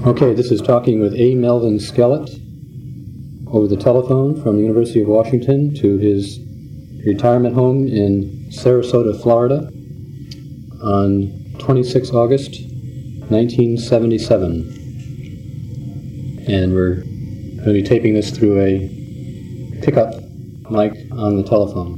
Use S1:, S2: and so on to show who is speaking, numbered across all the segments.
S1: Okay, this is talking with A. Melvin Skellett over the telephone from the University of Washington to his retirement home in Sarasota, Florida on 26 August 1977. And we're going to be taping this through a pickup mic on the telephone.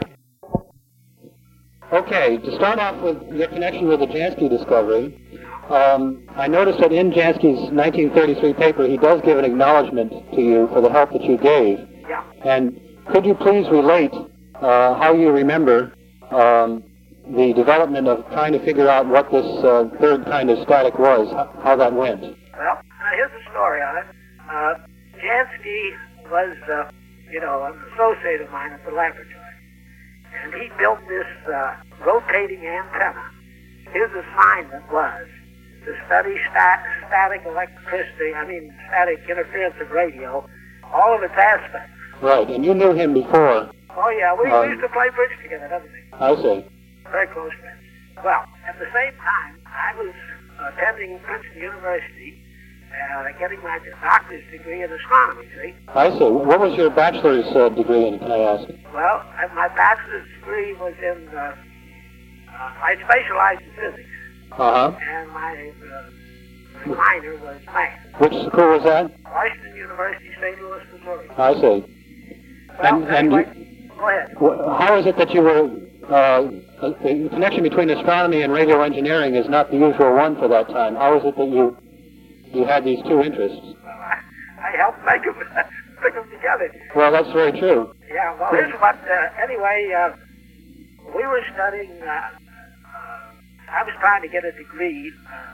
S1: Okay, to start off with your connection with the Jansky discovery, I noticed that in Jansky's 1933 paper, he does give an acknowledgement to you for the help that you gave.
S2: Yeah.
S1: And could you please relate how you remember the development of trying to figure out what this third kind of static was, how that went?
S2: Well, here's the story on it. Jansky was, an associate of mine at the laboratory. And he built this rotating antenna. His assignment was to study static interference of radio, all of its aspects.
S1: Right, and you knew him before.
S2: Oh, yeah, we used to play bridge together, doesn't we?
S1: I see.
S2: Very close friends. Well, at the same time, I was attending Princeton University, getting my doctorate degree in astronomy, see?
S1: I see. What was your bachelor's degree in, can I ask?
S2: Well, my bachelor's degree was in, I specialized in physics.
S1: Uh-huh.
S2: And my minor was math.
S1: Which school was that?
S2: Washington University, St. Louis, Missouri.
S1: I see.
S2: Well, anyway, go ahead.
S1: How is it that you were, the connection between astronomy and radio engineering is not the usual one for that time. How is it that you had these two interests?
S2: Well, I helped make them together.
S1: Well, that's very true.
S2: Yeah, well, here's what, we were studying, I was trying to get a degree,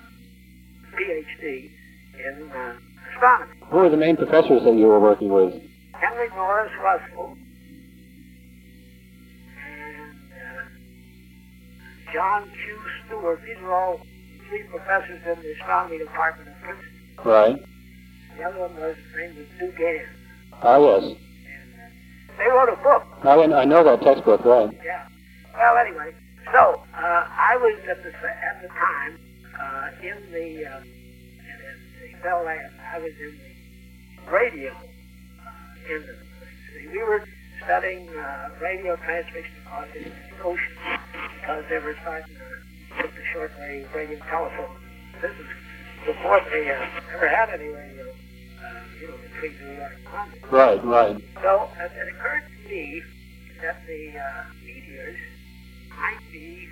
S2: PhD, in astronomy.
S1: Who were the main professors that you were working with?
S2: Henry Norris Russell and John Q. Stewart. These are all three professors in the astronomy department of Princeton.
S1: Right.
S2: The other one was named Dugan.
S1: Ah, yes.
S2: And they wrote a book.
S1: I know that textbook, right.
S2: Yeah. Well, anyway, so I was at the time in the Bell Lab. I was in the radio industry. We were studying radio transmission across the ocean because they were starting to put the shortwave radio telephone. This is before they ever had any radio, between New York and London.
S1: Right.
S2: So it occurred to me that the meteors might be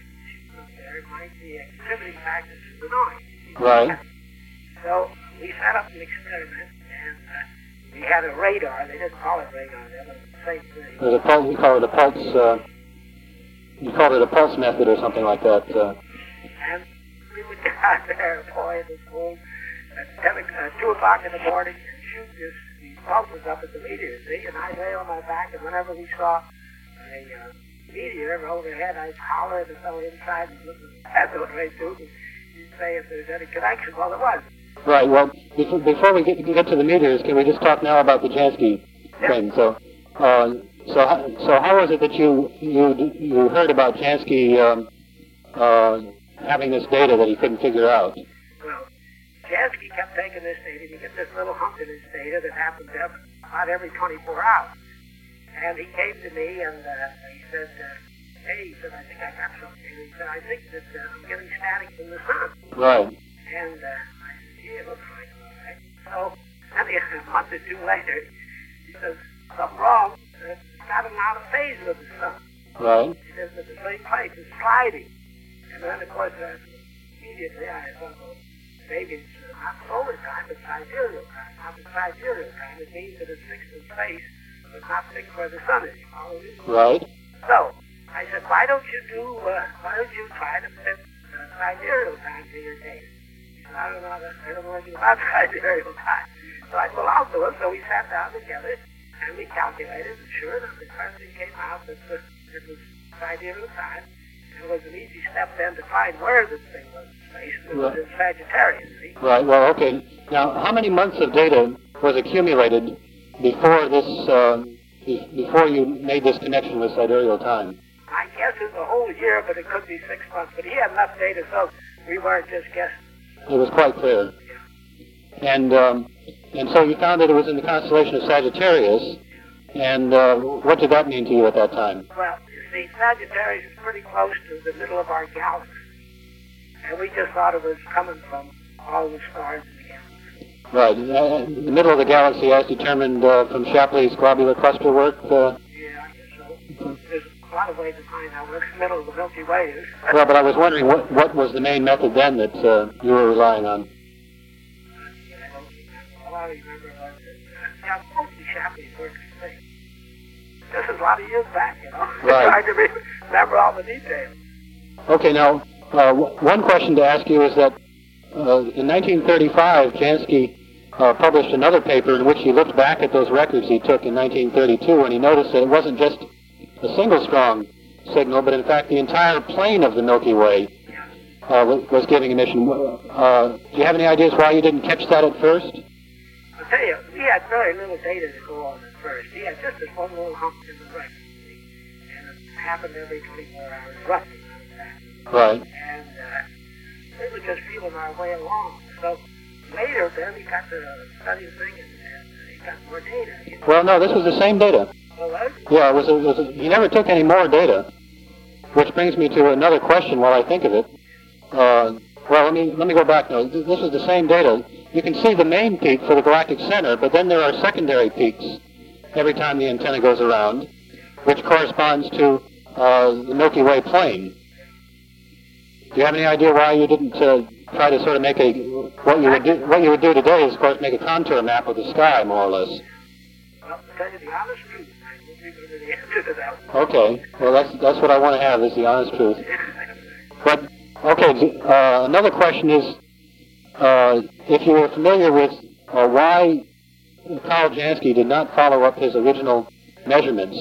S2: exhibiting factors of the noise.
S1: Right.
S2: So we set up an experiment, and we had a radar. They didn't call it radar, they was the same thing.
S1: There's a pulse, you call it a pulse, you called it a pulse method or something like that.
S2: And we would get out there, boy, in the school at 2 o'clock in the morning and shoot these pulses up at the meteors, see? And I'd lay on my back, and whenever we saw a meteor overhead, I'd holler at the fellow inside and listen at the way too, and he'd say if there's any connection. Well, there was.
S1: Right. Well, before we get to the meteors, can we just talk now about the Jansky thing? So how was it that you heard about Jansky having this data that he couldn't figure out?
S2: Well, Jansky kept taking this data. You get this little hump in his data that happens about every 24 hours. And he came to me and he said, hey, he said, I think I got something. He said, I think that I'm getting static from the sun.
S1: Right.
S2: And I said, gee, it looks like all right. So, then a month or two later, he says, something wrong. It's gotten out of phase with the sun.
S1: Right.
S2: He says, at the same place, it's sliding. And then, of course, immediately I thought, well, maybe it's not solar time, it's sidereal time. Not the sidereal time. It means that it's fixed in space, but not fixed where the sun is.
S1: Right.
S2: So, I said, why don't you try to fit sidereal time to your data? He said, I don't know anything about sidereal time. So I said, well, I'll do it. So we sat down together, and we calculated, and sure enough, the question came out that it was sidereal time. It was an easy step then to find where this thing was in space. It was in Sagittarius, see?
S1: Right. Well, okay. Now, how many months of data was accumulated before before you made this connection with sidereal time?
S2: I guess it's a whole year, but it could be 6 months. But he had enough data, so we weren't just guessing.
S1: It was quite clear.
S2: Yeah.
S1: And so you found that it was in the constellation of Sagittarius. And what did that mean to you at that time?
S2: Well, you see, Sagittarius is pretty close to the middle of our galaxy. And we just thought it was coming from all the stars in the galaxy.
S1: Right. The middle of the galaxy as determined from Shapley's globular cluster work?
S2: Yeah, I guess so. There's a lot of ways to find out where the middle of the Milky Way is.
S1: Well, but I was wondering what was the main method then that you were relying on?
S2: All I remember was that mostly Shapley's work is thing. This is a lot of years back, you know.
S1: Right.
S2: I can remember all the details.
S1: Okay, now, one question to ask you is that in 1935, Jansky published another paper in which he looked back at those records he took in 1932, and he noticed that it wasn't just a single strong signal, but in fact the entire plane of the Milky Way was giving emission. Do you have any ideas why you didn't catch that at first?
S2: I'll tell you, we had very little data to go on at first. We had just this one little hump in the record, and it happened every 24 hours, roughly.
S1: Right.
S2: And we were just feeling our way along. So later, then, we got to study the thing, and we got more data. You know?
S1: Well, no, this was the same data.
S2: Oh, was it?
S1: Yeah, he never took any more data, which brings me to another question while I think of it. Well, let me go back now. This is the same data. You can see the main peak for the galactic center, but then there are secondary peaks every time the antenna goes around, which corresponds to the Milky Way plane. Do you have any idea why you didn't try to sort of make what you would do today is, of course, make a contour map of the sky, more or less?
S2: Well, to tell you the honest truth, I don't remember the answer to that one.
S1: Okay, well, that's what I want to have, is the honest truth. But, okay, another question is, if you were familiar with why Karl Jansky did not follow up his original measurements.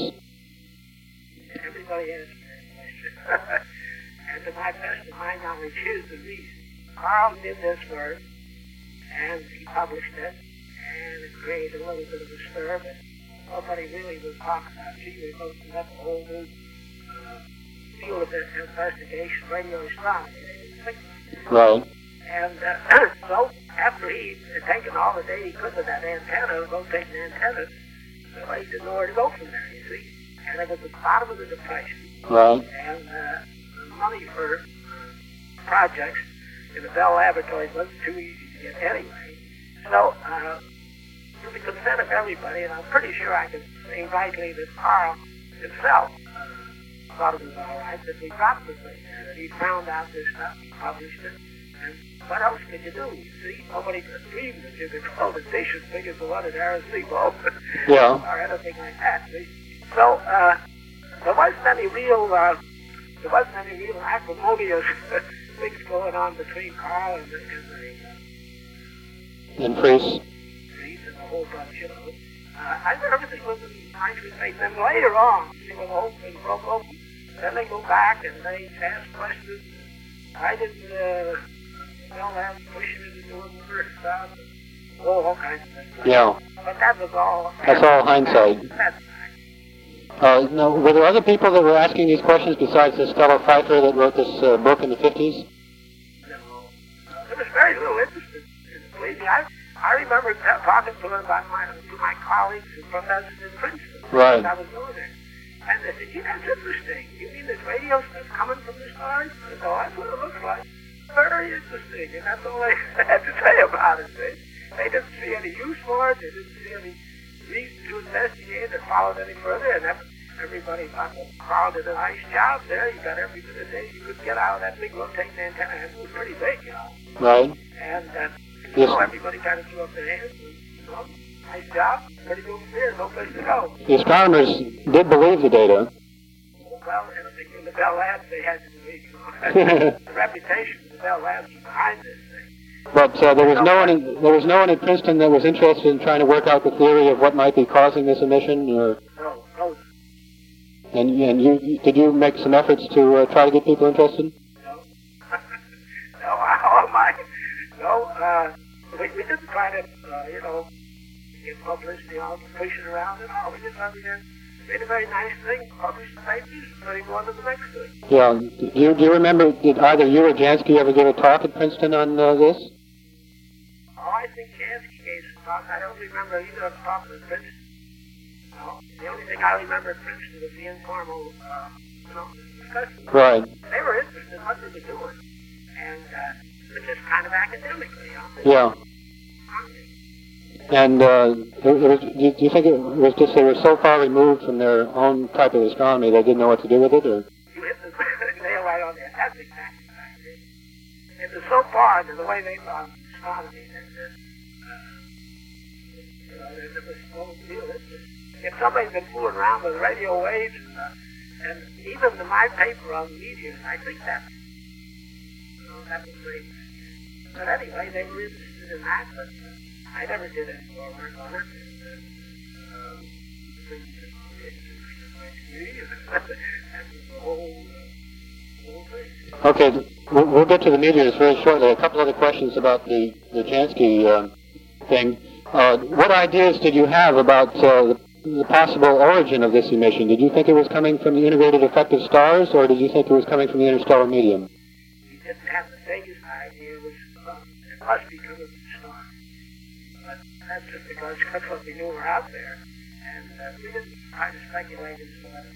S2: Everybody has that question. And to my best of my knowledge, here's the reason. Karl did this work, and he published it, and it created a little bit of a stir, but nobody really was talking about it. He was opening up a whole new field of investigation, radio astronomy.
S1: Right.
S2: And so, after he had taken all the data he could with that antenna, rotating antennas, so he didn't know where to go from there, you see. And it was at the bottom of the depression.
S1: Right.
S2: And the money for projects in the Bell Laboratories wasn't too easy to get anyway. So, with the consent of everybody, and I'm pretty sure I can say rightly that Karl himself thought it was all right, that we dropped the thing, and that he found out this stuff, he published it, and what else could you do? You see, nobody could dream that you could hold a dish as big as the one at Arecibo, or anything like that. See? So, there wasn't any real acrimonious things going on between Karl and the
S1: Priest
S2: and a whole bunch, you know. I thought everything was in nice space. Then later on, see, when the whole thing broke open, then they go back and they ask questions. I didn't, have pushing into doing work stuff. All kinds of things.
S1: Yeah.
S2: But that was all.
S1: That's all hindsight. Now, were there other people that were asking these questions besides this fellow Pfeiffer that wrote this book in the 50s?
S2: No. There was very little interest in believe me. I remember talking to him about my colleagues and professors in Princeton.
S1: Right.
S2: I was going there. And they said, gee, that's interesting. You mean this radio stuff coming from the stars? I said, oh, that's what it looks like. Very interesting. And that's all they had to say about it. They didn't see any use for it. They didn't see any reason to investigate or follow it any further. And everybody thought, well, Karl did a nice job there. You got every bit of data you could get out of that big rotating antenna. And it was pretty big, you know.
S1: Right.
S2: And
S1: yes.
S2: So everybody kind of threw up their hands. And, you know, nice job. Pretty good there. No place to go.
S1: The astronomers did believe the data.
S2: Well, anything from the Bell Labs they had to believe, you know. The reputation of the Bell Labs was behind this thing.
S1: But there was no one at Princeton that was interested in trying to work out the theory of what might be causing this emission, or.
S2: No.
S1: And did you make some efforts to try to get people interested?
S2: No. We didn't try to, get publicity on pushing around at all. We just made a very nice thing, published the papers, and go on to the next thing.
S1: Yeah. Do you remember, did either you or Jansky ever give a talk at Princeton on this?
S2: Oh, I think, yeah. talk. I don't remember either of them talking at Princeton. No. The only thing I remember at Princeton was the informal, discussion.
S1: Right.
S2: They were interested in what they were doing. And, but just kind of academically,
S1: Yeah. And do you think it was just they were so far removed from their own type of astronomy they didn't know what to do with it, or?
S2: You hit the nail right on there. That's exactly right. It was so far to the way they thought of astronomy that there was no deal. If somebody's been fooling around with radio waves and even my paper on meteors, I think that was great. But anyway, they were interested in that, but I never did any more work on it.
S1: Okay, we'll get to the meteors very shortly. A couple other questions about the Jansky thing. What ideas did you have about the possible origin of this emission? Did you think it was coming from the integrated effect of stars, or did you think it was coming from the interstellar medium?
S2: We didn't have the vaguest idea. It must be coming from the stars. But that's just because that's what we knew were out there. And we didn't try to speculate as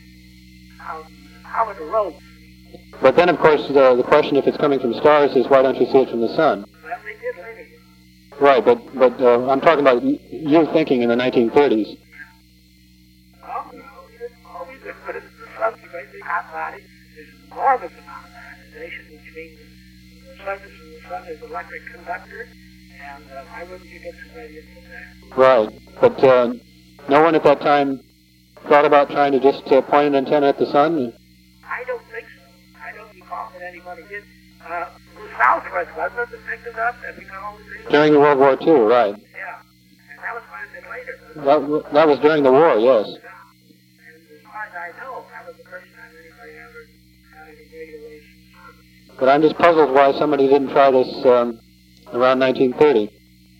S2: to how it arose.
S1: But then, of course, the question, if it's coming from stars, is why don't you see it from the sun?
S2: Well, they did later.
S1: Right, but I'm talking about you thinking in the 1930s.
S2: Oh, no, we didn't always put it in the sun's a great big hot body. There's an enormous amount of ionization, which means the surface of the sun is electric conductor, and why wouldn't you get some radiance from there?
S1: Right, but no one at that time thought about trying to just point an antenna at the sun?
S2: I don't think so. I don't recall that anybody did. The Southwest, wasn't it, that picked it up? And we got all the videos?
S1: During the World War II, right.
S2: Yeah. And that was quite a bit later.
S1: That was during the war, yes.
S2: Yeah. And as far as I know, that was the first time anybody ever got any radio waves from the sun.
S1: But I'm just puzzled why somebody didn't try this around 1930.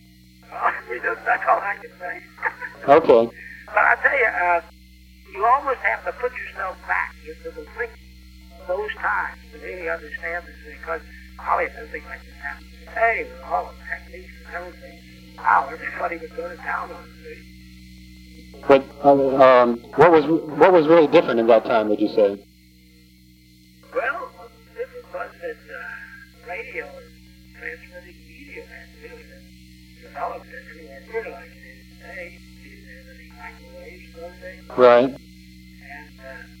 S2: That's all I can say.
S1: Okay.
S2: But I tell you, you almost have to put yourself back into the thinking of those times to really understand this, because probably something like this happened today with all the techniques and everything. Wow, everybody would go to town on it.
S1: But what was really different in that time, would you say?
S2: Well, what was different was that radio and transmitting media had really been developed into our career like it is today. We didn't have any microwaves, those days.
S1: Right.
S2: And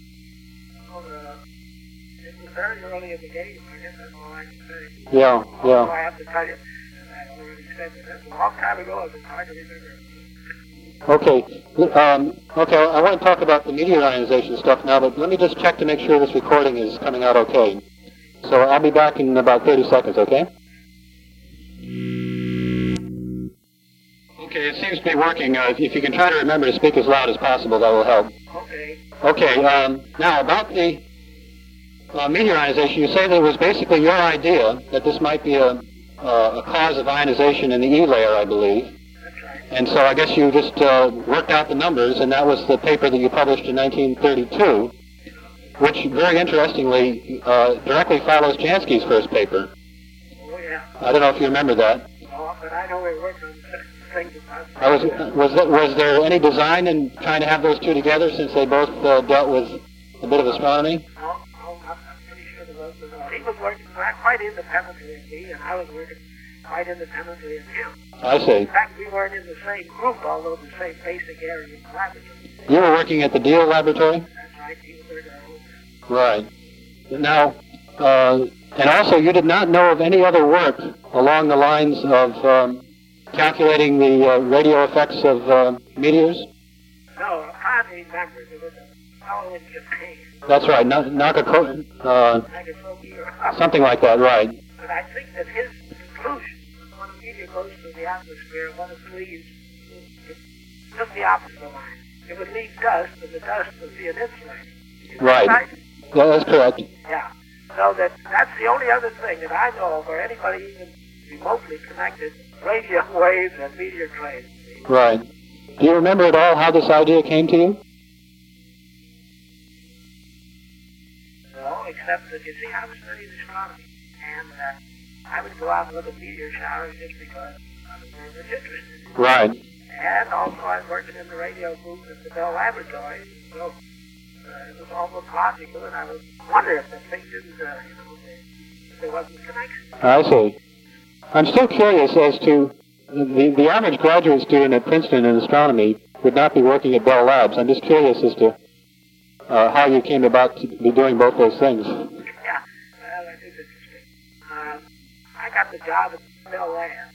S2: it was very early in the game. I guess that's all I can say.
S1: Yeah, yeah.
S2: All I have to tell you, and I already said that that's a long time ago. It's hard to remember.
S1: Okay. Okay, I want to talk about the meteor ionization stuff now, but let me just check to make sure this recording is coming out okay. So I'll be back in about 30 seconds, okay? Okay, it seems to be working. If you can try to remember to speak as loud as possible, that will help.
S2: Okay.
S1: Okay, now about the meteor ionization, you say that it was basically your idea that this might be a cause of ionization in the E layer, I believe.
S2: That's right.
S1: And so I guess you just worked out the numbers, and that was the paper that you published in 1932, which, very interestingly, directly follows Jansky's first paper.
S2: Oh, yeah.
S1: I don't know if you remember that.
S2: Oh, but I know we worked on things about
S1: Was there any design in trying to have those two together, since they both dealt with a bit of astronomy?
S2: No, I'm pretty sure there was. He was working quite independently of me, and I was working quite independently of him.
S1: I see.
S2: In fact, we weren't in the same group, although the same basic area of laboratory.
S1: You were working at the Deal Laboratory?
S2: That's right. He was working at home.
S1: Right. Now, and also you did not know of any other work along the lines of calculating the radio effects of meteors?
S2: No, I can't remember. There was a fellow in Japan.
S1: That's right, Nakakomi,
S2: Nagasogi or
S1: something like that, right.
S2: But I think that his conclusion, when a meteor goes through the atmosphere, when it leaves, it's just the opposite line. It would leave dust, and the dust would be an insulator.
S1: Right. Yeah, that's correct.
S2: Yeah. So that's the only other thing that I know of where anybody even remotely connected radio waves and meteor trains.
S1: Right. Do you remember at all how this idea came to you?
S2: No, except that, you see, I was studying astronomy, and I would go out and look at meteor showers just because I was very much interested in.
S1: Right.
S2: And also I was working in the radio booth at the Bell Laboratory, so it was almost logical, and I was wondering if the thing didn't, if there wasn't a connection.
S1: I see. I'm still curious as to the average graduate student at Princeton in astronomy would not be working at Bell Labs. I'm just curious as to how you came about to be doing both those things.
S2: Yeah, well, that is interesting. I got the job at Bell Labs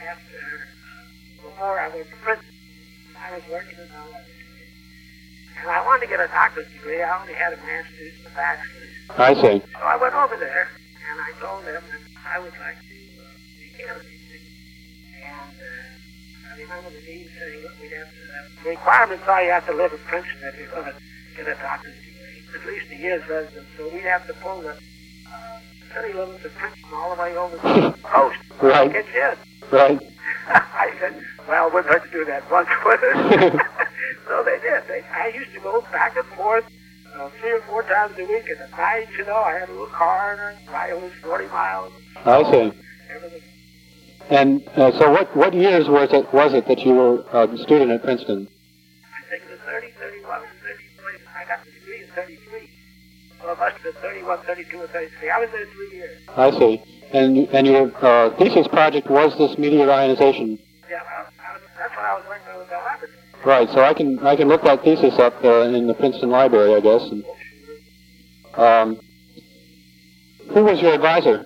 S2: before I went to Princeton. I was working in Bell Labs. And I wanted to get a doctorate degree. I only had a master's and a bachelor's.
S1: I see.
S2: So I went over there, and I told them that I would like to be a candidate. And I remember the dean saying, look, we'd have to have the requirements are you have to live in Princeton if you're going to get a doctorate degree, at least a year's residence. So we'd have to pull the city limits of Princeton all the way over to the coast.
S1: Right.
S2: Get you in.
S1: Right.
S2: I said, well, we're going to do that once with us. So they did. I used to go back and forth 3 or 4 times a week. And at night, I had a little car and I'd ride over 40 miles.
S1: I see.
S2: Everything.
S1: And so what years was it that you were a student at Princeton?
S2: I think it was 30, 31, and 33. I got the degree in 33. So it must have been 31, 32, and 33. I was there 3 years.
S1: I see. And your thesis project was this meteor ionization.
S2: Yeah, that's what I was working on with Bell Laboratory.
S1: Right. So I can look that thesis up in the Princeton Library, I guess. And, who was your advisor?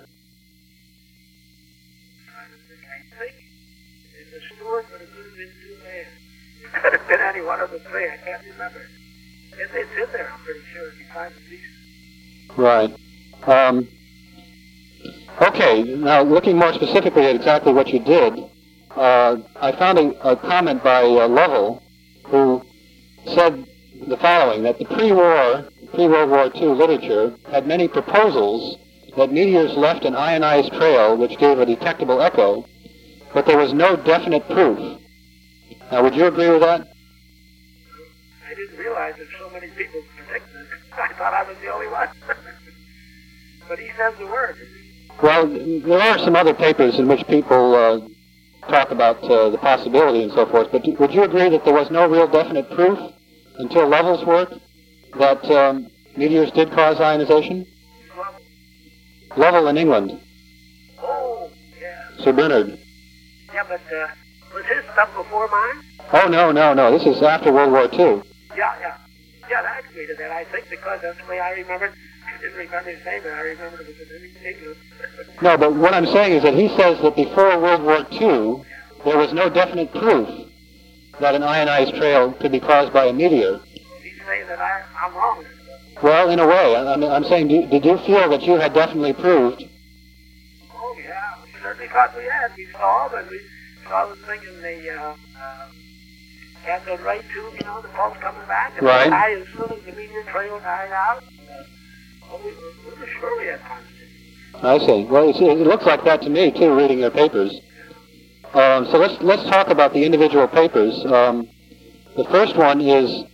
S2: I think it was Stewart, but it could have been 2 men. It could have been any one of the 3. I can't remember. It's in there, I'm pretty sure, if you find the thesis.
S1: Right. Okay, now looking more specifically at exactly what you did, I found a comment by Lovell, who said the following, that the pre-World War II literature had many proposals that meteors left an ionized trail which gave a detectable echo, but there was no definite proof. Now, would you agree with that?
S2: I didn't realize that so many people predicted it. I thought I was the only one. But he says the word.
S1: Well, there are some other papers in which people talk about the possibility and so forth, but would you agree that there was no real definite proof until Lovell's work that meteors did cause ionization? Lovell in England.
S2: Oh, yeah.
S1: Sir Bernard.
S2: Yeah, but was his stuff before mine?
S1: Oh, no. This is after World War II.
S2: Yeah. Yeah, I agree to that, I think, because that's the way I remembered. I didn't remember his name, but I remembered it was in England.
S1: No, but what I'm saying is that he says that before World War II, there was no definite proof that an ionized trail could be caused by a meteor.
S2: He's saying that I'm wrong.
S1: Well, in a way. I'm saying, did you feel that you had definitely proved?
S2: Oh, yeah. We certainly thought we had. We saw the thing in the cathode ray tube, the pulse coming back. And
S1: right.
S2: As soon as the meteor trail died out, we were sure we had constant.
S1: I see. Well, it looks like that to me, too, reading your papers. So let's talk about the individual papers. The first one is,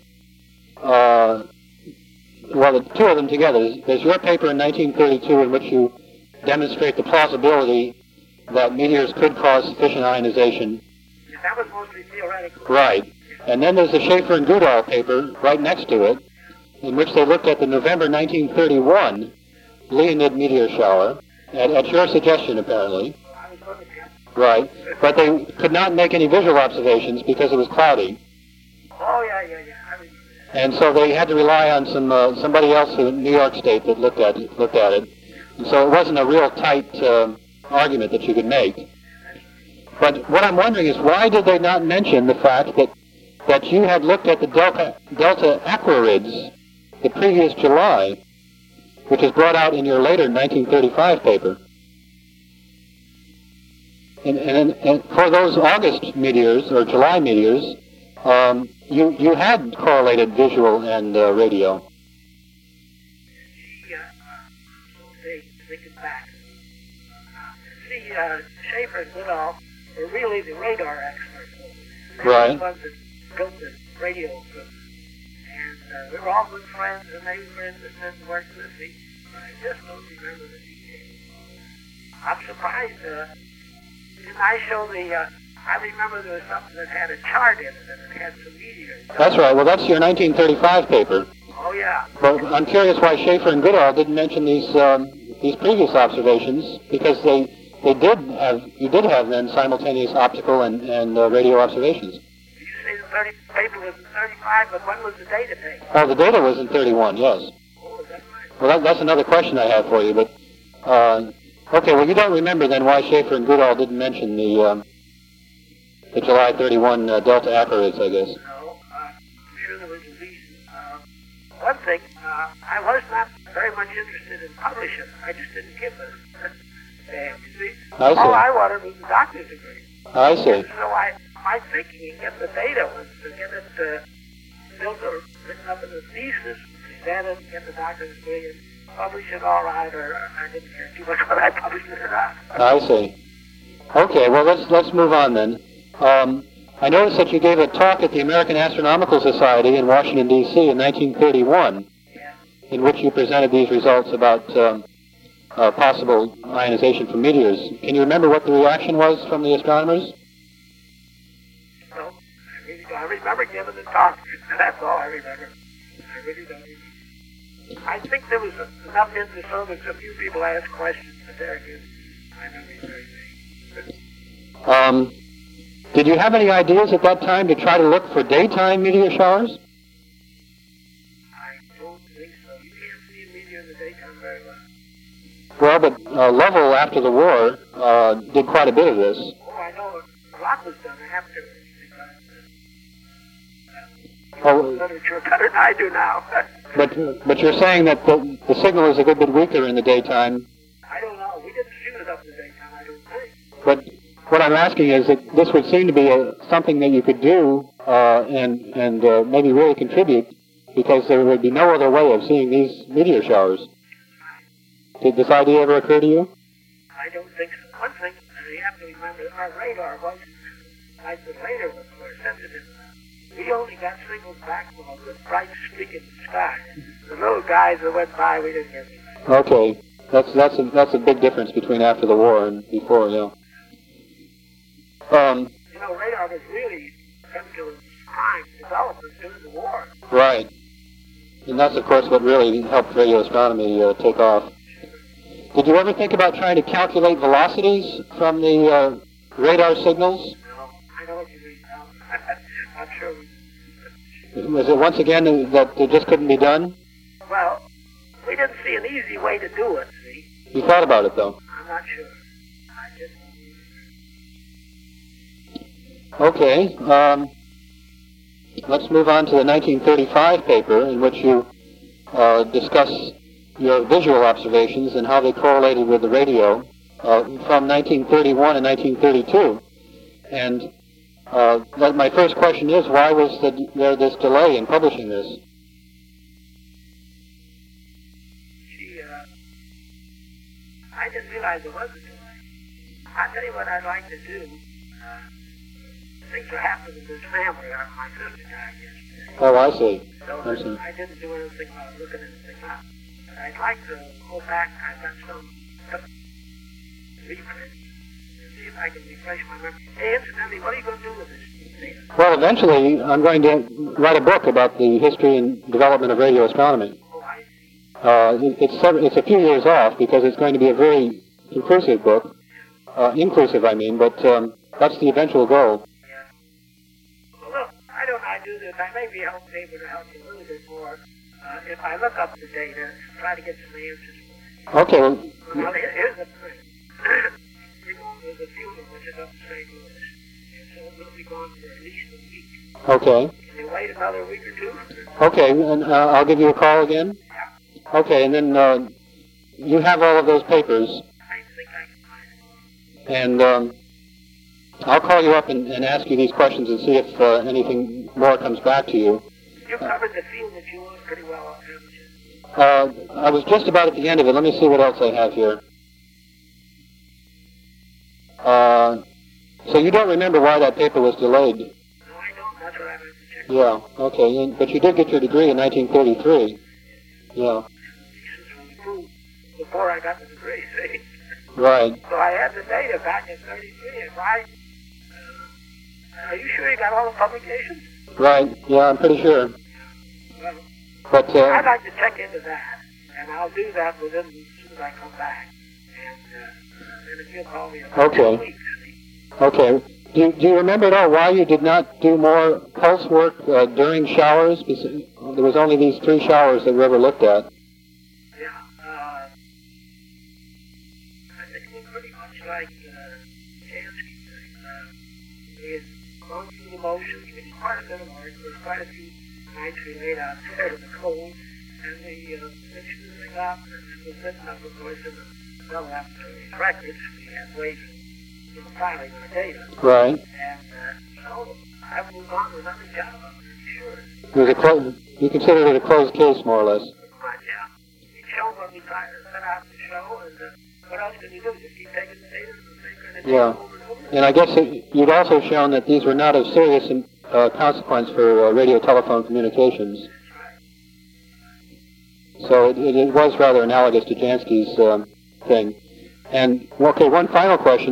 S1: the 2 of them together. There's your paper in 1932 in which you demonstrate the plausibility that meteors could cause sufficient ionization.
S2: That was mostly theoretical.
S1: Right. And then there's the Schaefer and Goodall paper right next to it, in which they looked at the November 1931 Leonid meteor shower, at your suggestion, apparently.
S2: I was looking at it.
S1: Right. But they could not make any visual observations because it was cloudy.
S2: Oh, yeah.
S1: And so they had to rely on somebody else in New York State that looked at it. And so it wasn't a real tight argument that you could make. But what I'm wondering is, why did they not mention the fact that you had looked at the Delta Aquarids the previous July, which was brought out in your later 1935 paper? And for those August meteors, or July meteors, you had correlated visual and radio.
S2: Thinking back. Schaefer and Goodall were really the radar experts. They were the ones that built the radio equipment. And we were all good friends, and they were in business and worked with me. But I just don't remember the details. I'm surprised Didn't I show I remember there was something that had a chart in it, and it had some meteors.
S1: That's right. Well, that's your 1935 paper.
S2: Oh, yeah.
S1: But I'm curious why Schaefer and Goodall didn't mention these previous observations, because you did have then simultaneous optical and radio observations.
S2: You say the paper was in 35, but when was the data taken?
S1: Oh, the data was in 31, yes.
S2: Oh, is that right?
S1: Well, that's another question I have for you, but, okay, well, you don't remember then why Schaefer and Goodall didn't mention the July 31 Delta Apparatus, I guess.
S2: No, I'm sure there was a reason. One thing, I was not very much interested in publishing. I just didn't give a damn, you see.
S1: I see.
S2: All I wanted was a doctor's degree.
S1: I see.
S2: And so my thinking in getting the data was to get it built or written up in a thesis, present it, get the doctor's degree, and publish it all right, or I didn't care too much whether I published it or not.
S1: I see. Okay, well, let's move on then. I noticed that you gave a talk at the American Astronomical Society in Washington, D.C. in 1931, in which you presented these results about possible ionization from meteors. Can you remember what the reaction was from the astronomers?
S2: No, I remember giving the talk. That's all I remember. I really don't remember. I think there was enough interest so that a few people asked questions, but there good. I remember it very vague.
S1: Did you have any ideas at that time to try to look for daytime meteor showers?
S2: I don't think so. You can't see a meteor in the daytime very well.
S1: Well, but Lovell, after the war, did quite a bit of this.
S2: Oh, I know. A lot was done after.
S1: Oh,
S2: Literature better than I do now.
S1: but you're saying that the signal is a good bit weaker in the daytime.
S2: I don't know. We didn't shoot it up in the daytime, I don't think.
S1: But what I'm asking is that this would seem to be something that you could do and maybe really contribute, because there would be no other way of seeing these meteor showers. Did this idea ever occur to you?
S2: I don't think so. One thing, you have to remember, our radar wasn't like the later ones were sensitive enough. We only got signals back from a good bright streak in the sky. The little guys that went by, we didn't get them.
S1: Okay, that's a big difference between after the war and before, yeah.
S2: You know, radar was really come to its prime development during the war.
S1: Right. And that's, of course, what really helped radio astronomy take off. Did you ever think about trying to calculate velocities from the radar signals?
S2: No, I know what you mean now. I'm sure we...
S1: Was it once again that it just couldn't be done?
S2: Well, we didn't see an easy way to do it, see?
S1: You thought about it, though.
S2: I'm not sure. I just...
S1: Okay. Let's move on to the 1935 paper in which you discuss your visual observations and how they correlated with the radio from 1931 and 1932. And my first question is, why was there this delay in publishing this?
S2: Gee, I didn't realize there was a delay. I'll tell you what I'd like to do. Things are happening in this family. My sister died yesterday.
S1: Oh, I see.
S2: So I didn't do anything about looking anything up. I'd like to go back. I've got some reprints and see if I can refresh my memory. Hey, incidentally, what are you going to do with this data?
S1: Well, eventually, I'm going to write a book about the history and development of radio astronomy.
S2: Oh, I see.
S1: It's a few years off because it's going to be a very inclusive book. Inclusive, I mean, but that's the eventual goal.
S2: I do this, I may be able to help you a little bit more if I look up the data and try to get some answers.
S1: Okay.
S2: Well, here's the thing. We're going to the funeral, which is up in St. Louis. And so we'll be gone for at least a week.
S1: Okay.
S2: Can you wait another week or two?
S1: Okay, and I'll give you a call again?
S2: Yeah.
S1: Okay, and then you have all of those papers.
S2: I think I can find it.
S1: And I'll call you up and ask you these questions and see if anything more comes back to you.
S2: You covered the field that you want pretty well, haven't you?
S1: I was just about at the end of it. Let me see what else I have here. So you don't remember why that paper was delayed?
S2: No, I don't. That's what I meant to check.
S1: Yeah, okay. But you did get your degree in 1933. Yeah.
S2: Before I got the degree, see?
S3: Right.
S2: So I had the data back in 33, and are you sure you got all the publications?
S3: Right, yeah, I'm pretty sure.
S2: Well,
S3: But
S2: I'd like to check into that, and I'll do that as soon as I come back. And if you'll call me in about 2 weeks.
S3: Okay. Do you remember at all why you did not do more pulse work during showers? There was only these 3 showers that we ever looked at.
S2: Yeah. I think it was pretty much like Jansky. He was going through the motions. He did quite a bit of work. There was quite a few nights we laid out there in the cold, and the finished the thing up, and it was written up, of course, in the Bell Laboratories records. We had waited. Filing the data.
S3: Right.
S2: And so I moved on to another job, I'm pretty sure.
S3: It was you considered it a closed case, more or less.
S2: But yeah, we showed what we tried to set out to show, and what else can you do? Just keep taking the data and taking
S3: over and over. And I guess you'd also shown that these were not of serious consequence for radio telephone communications. That's right. So it was rather analogous to Jansky's thing. And, okay, one final question.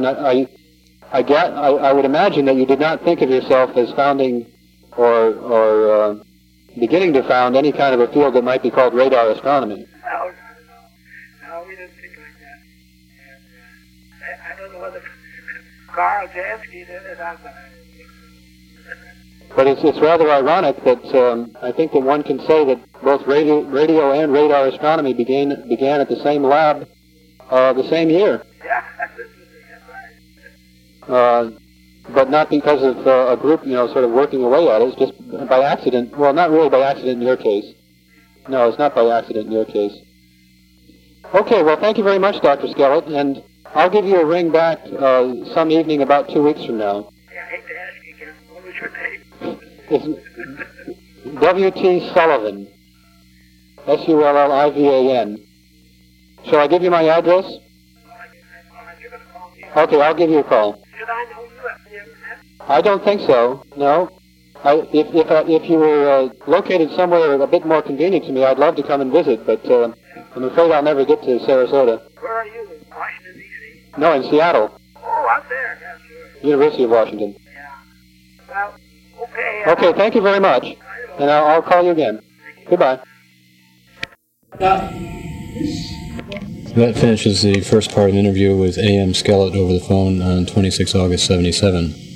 S3: I would imagine that you did not think of yourself as founding or beginning to found any kind of a field that might be called radar astronomy.
S2: No, we didn't think like that. And, I don't know whether Carl Jansky did it or not,
S3: but it's rather ironic that I think that one can say that both radio and radar astronomy began at the same lab the same year.
S2: Yeah, that's right.
S3: But not because of a group, sort of working away at it. It's just by accident. Well, not really by accident in your case. No, it's not by accident in your case. Okay, well, thank you very much, Dr. Skellett, and I'll give you a ring back some evening about 2 weeks from now.
S2: Yeah, I hate to ask you again. What was your name?
S3: It's W.T. Sullivan. Sullivan. Shall I give you my address? Okay, I'll give you a call.
S2: Should I know you? Have you ever met?
S3: I don't think so, no. If you were located somewhere a bit more convenient to me, I'd love to come and visit, but I'm afraid I'll never get to Sarasota.
S2: Where are you? In Washington, D.C.?
S3: No, in Seattle.
S2: Oh, out there, yeah, sure.
S3: University of Washington.
S2: Yeah. Well, okay.
S3: Okay, thank you very much. And I'll call you again. Goodbye.
S1: That finishes the first part of the interview with A.M. Skellett over the phone on 26 August 77.